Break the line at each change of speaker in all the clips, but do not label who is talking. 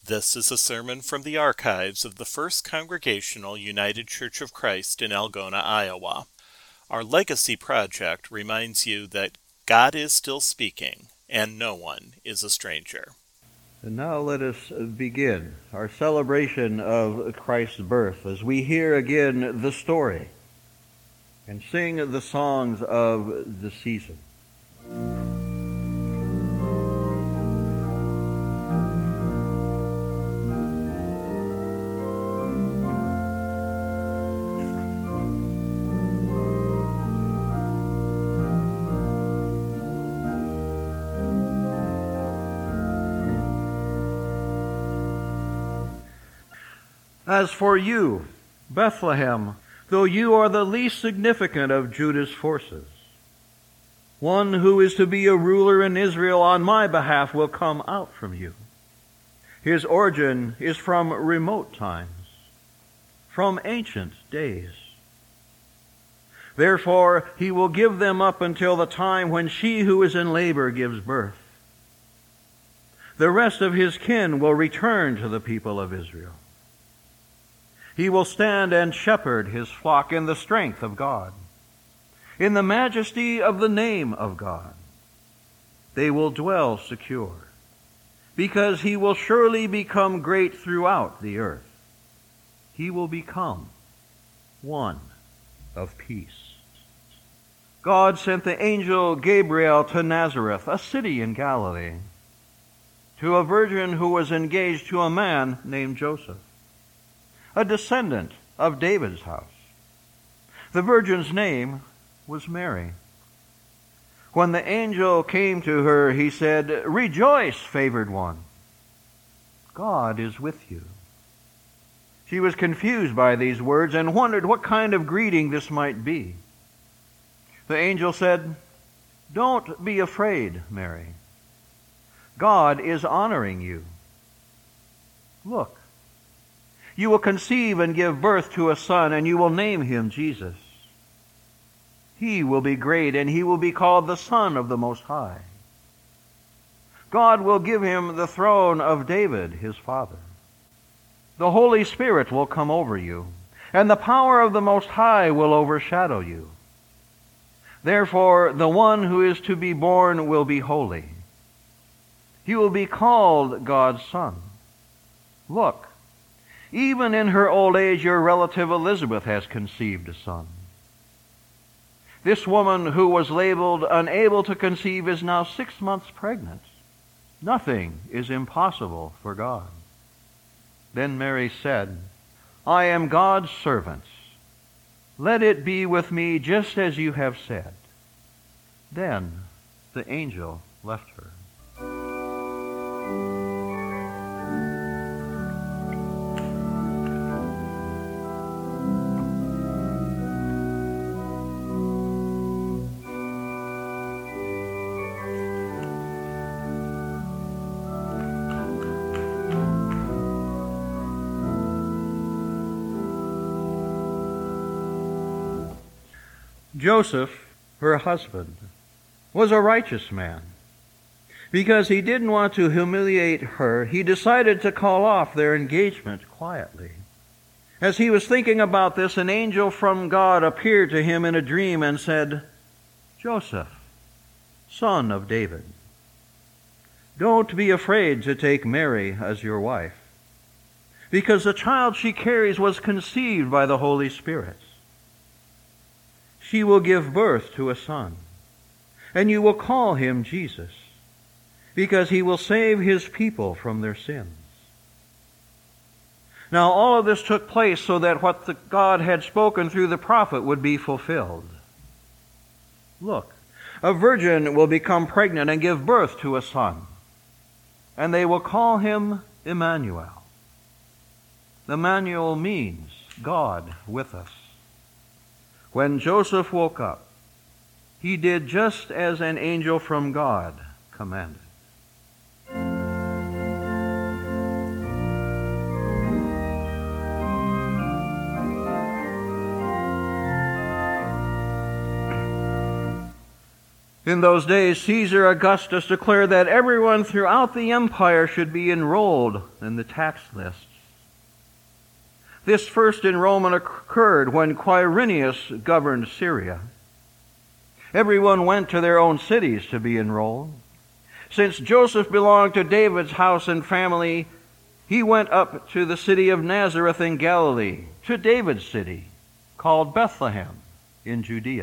This is a sermon from the archives of the First Congregational United Church of Christ in Algona, Iowa. Our Legacy Project reminds you that God is still speaking, and no one is a stranger.
And now let us begin our celebration of Christ's birth as we hear again the story and sing the songs of the season. As for you, Bethlehem, though you are the least significant of Judah's forces, one who is to be a ruler in Israel on my behalf will come out from you. His origin is from remote times, from ancient days. Therefore, he will give them up until the time when she who is in labor gives birth. The rest of his kin will return to the people of Israel. He will stand and shepherd his flock in the strength of God, in the majesty of the name of God. They will dwell secure, because he will surely become great throughout the earth. He will become one of peace. God sent the angel Gabriel to Nazareth, a city in Galilee, to a virgin who was engaged to a man named Joseph, a descendant of David's house. The virgin's name was Mary. When the angel came to her, he said, "Rejoice, favored one. God is with you." She was confused by these words and wondered what kind of greeting this might be. The angel said, "Don't be afraid, Mary. God is honoring you. Look, you will conceive and give birth to a son, and you will name him Jesus. He will be great, and he will be called the Son of the Most High. God will give him the throne of David, his father. The Holy Spirit will come over you, and the power of the Most High will overshadow you. Therefore, the one who is to be born will be holy. He will be called God's Son. Look, even in her old age, your relative Elizabeth has conceived a son. This woman who was labeled unable to conceive is now 6 months pregnant. Nothing is impossible for God." Then Mary said, "I am God's servant. Let it be with me just as you have said." Then the angel left her. Joseph, her husband, was a righteous man. Because he didn't want to humiliate her, he decided to call off their engagement quietly. As he was thinking about this, an angel from God appeared to him in a dream and said, "Joseph, son of David, don't be afraid to take Mary as your wife, because the child she carries was conceived by the Holy Spirit. She will give birth to a son, and you will call him Jesus, because he will save his people from their sins." Now all of this took place so that what God had spoken through the prophet would be fulfilled. "Look, a virgin will become pregnant and give birth to a son, and they will call him Emmanuel." Emmanuel means God with us. When Joseph woke up, he did just as an angel from God commanded. In those days, Caesar Augustus declared that everyone throughout the empire should be enrolled in the tax lists. This first enrollment occurred when Quirinius governed Syria. Everyone went to their own cities to be enrolled. Since Joseph belonged to David's house and family, he went up to the city of Nazareth in Galilee, to David's city, called Bethlehem in Judea.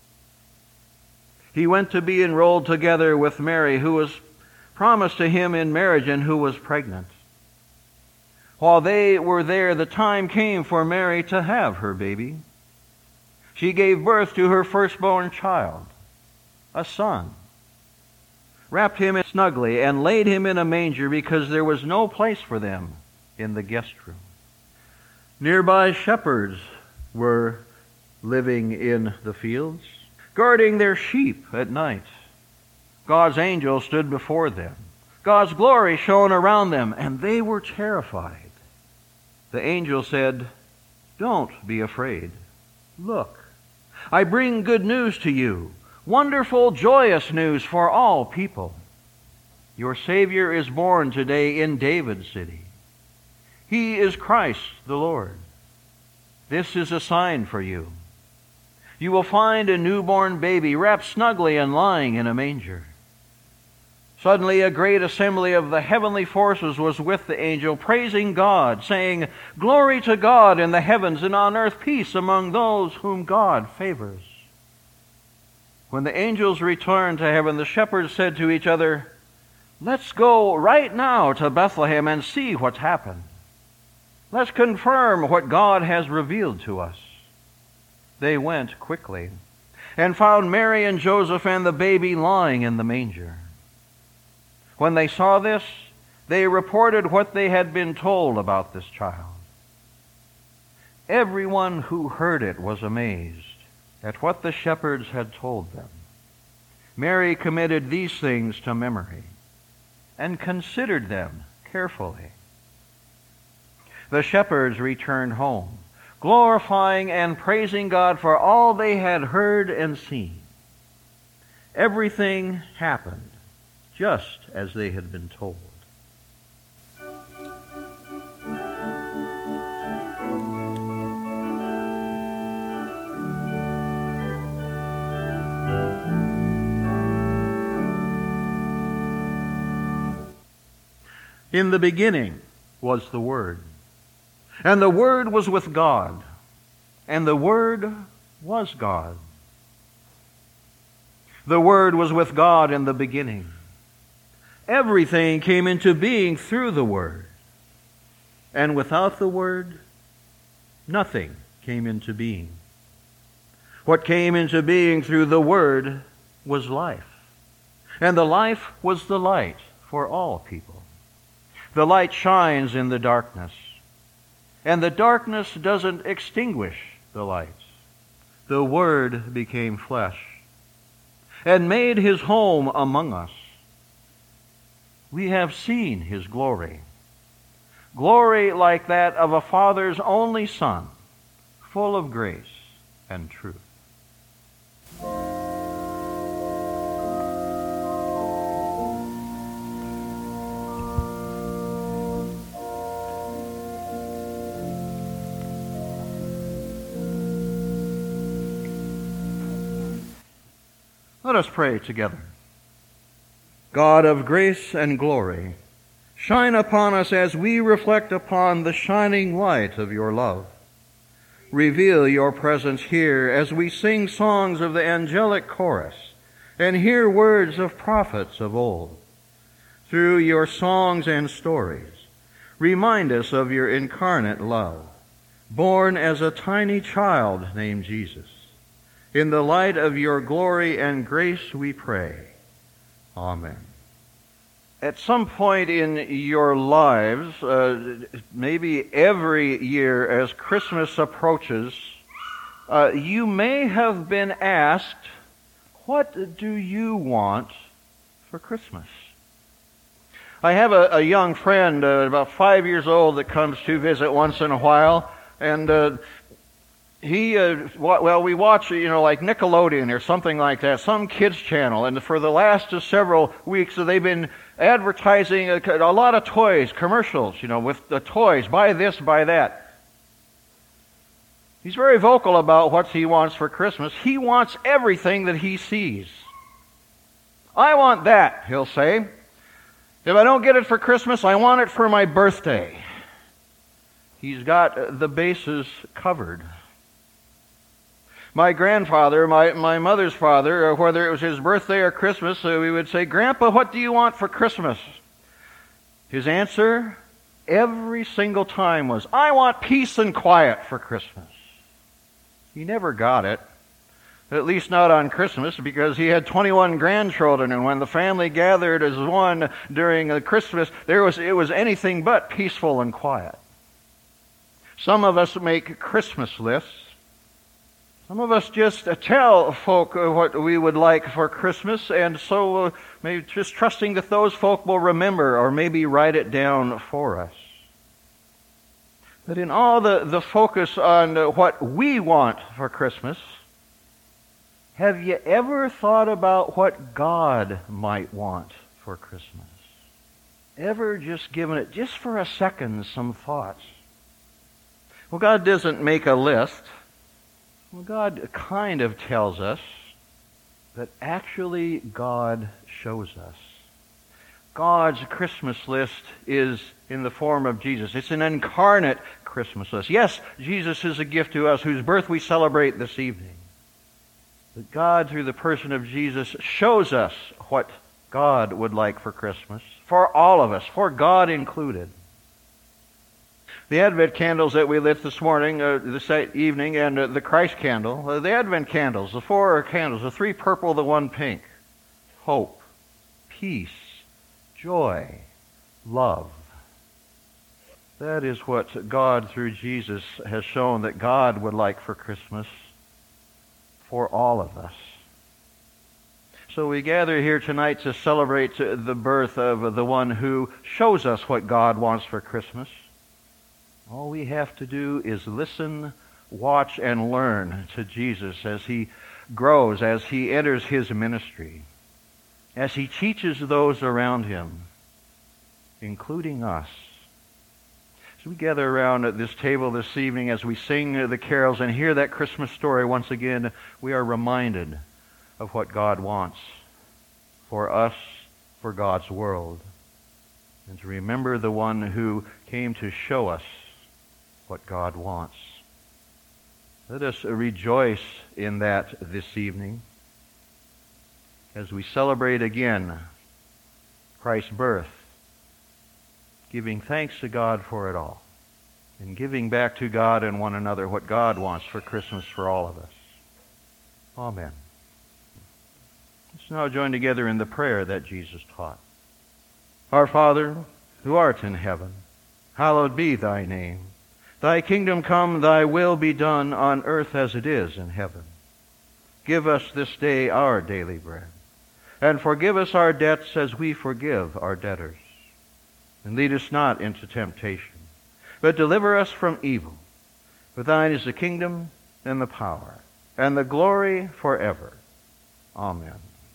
He went to be enrolled together with Mary, who was promised to him in marriage and who was pregnant. While they were there, the time came for Mary to have her baby. She gave birth to her firstborn child, a son, wrapped him snugly, and laid him in a manger because there was no place for them in the guest room. Nearby shepherds were living in the fields, guarding their sheep at night. God's angel stood before them. God's glory shone around them, and they were terrified. The angel said, "Don't be afraid. Look, I bring good news to you, wonderful, joyous news for all people. Your Savior is born today in David's city. He is Christ the Lord. This is a sign for you. You will find a newborn baby wrapped snugly and lying in a manger." Suddenly a great assembly of the heavenly forces was with the angel, praising God, saying, "Glory to God in the heavens, and on earth peace among those whom God favors." When the angels returned to heaven, the shepherds said to each other, "Let's go right now to Bethlehem and see what's happened. Let's confirm what God has revealed to us." They went quickly and found Mary and Joseph and the baby lying in the manger. When they saw this, they reported what they had been told about this child. Everyone who heard it was amazed at what the shepherds had told them. Mary committed these things to memory and considered them carefully. The shepherds returned home, glorifying and praising God for all they had heard and seen. Everything happened just as they had been told. In the beginning was the Word, and the Word was with God, and the Word was God. The Word was with God in the beginning. Everything came into being through the Word, and without the Word, nothing came into being. What came into being through the Word was life, and the life was the light for all people. The light shines in the darkness, and the darkness doesn't extinguish the light. The Word became flesh and made his home among us. We have seen his glory, glory like that of a Father's only Son, full of grace and truth. Let us pray together. God of grace and glory, shine upon us as we reflect upon the shining light of your love. Reveal your presence here as we sing songs of the angelic chorus and hear words of prophets of old. Through your songs and stories, remind us of your incarnate love, born as a tiny child named Jesus. In the light of your glory and grace we pray. Amen. At some point in your lives, maybe every year as Christmas approaches, you may have been asked, what do you want for Christmas? I have a young friend, about 5 years old, that comes to visit once in a while, and we watch, like Nickelodeon or something like that, some kids channel, and for the last several weeks they've been advertising a lot of toys, commercials, with the toys, buy this, buy that. He's very vocal about what he wants for Christmas. He wants everything that he sees. I want that, he'll say. If I don't get it for Christmas, I want it for my birthday. He's got the bases covered. My grandfather, my mother's father, whether it was his birthday or Christmas, we would say, "Grandpa, what do you want for Christmas?" His answer every single time was, "I want peace and quiet for Christmas." He never got it, at least not on Christmas, because he had 21 grandchildren, and when the family gathered as one during Christmas, it was anything but peaceful and quiet. Some of us make Christmas lists. Some of us just tell folk what we would like for Christmas, and so maybe just trusting that those folk will remember or maybe write it down for us. But in all the focus on what we want for Christmas, have you ever thought about what God might want for Christmas? Ever just given it, just for a second, some thoughts? Well, God doesn't make a list. Well, God kind of tells us, but actually God shows us. God's Christmas list is in the form of Jesus. It's an incarnate Christmas list. Yes, Jesus is a gift to us whose birth we celebrate this evening. But God, through the person of Jesus, shows us what God would like for Christmas, for all of us, for God included. The Advent candles that we lit this morning, this evening, and the Christ candle, the Advent candles, the four candles, the three purple, the one pink, hope, peace, joy, love. That is what God, through Jesus, has shown that God would like for Christmas for all of us. So we gather here tonight to celebrate the birth of the one who shows us what God wants for Christmas. All we have to do is listen, watch, and learn to Jesus as he grows, as he enters his ministry, as he teaches those around him, including us. So we gather around at this table this evening as we sing the carols and hear that Christmas story once again. We are reminded of what God wants for us, for God's world, and to remember the one who came to show us what God wants. Let us rejoice in that this evening as we celebrate again Christ's birth, giving thanks to God for it all, and giving back to God and one another what God wants for Christmas for all of us. Amen. Let's now join together in the prayer that Jesus taught. Our Father, who art in heaven, hallowed be thy name. Thy kingdom come, thy will be done on earth as it is in heaven. Give us this day our daily bread, and forgive us our debts as we forgive our debtors. And lead us not into temptation, but deliver us from evil. For thine is the kingdom, and the power, and the glory forever. Amen.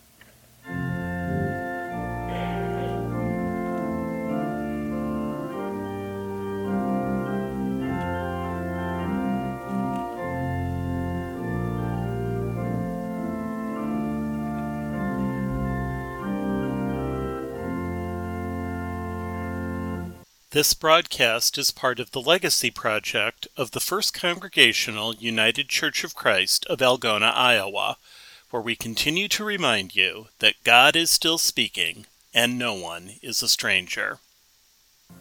This broadcast is part of the Legacy Project of the First Congregational United Church of Christ of Algona, Iowa, where we continue to remind you that God is still speaking and no one is a stranger.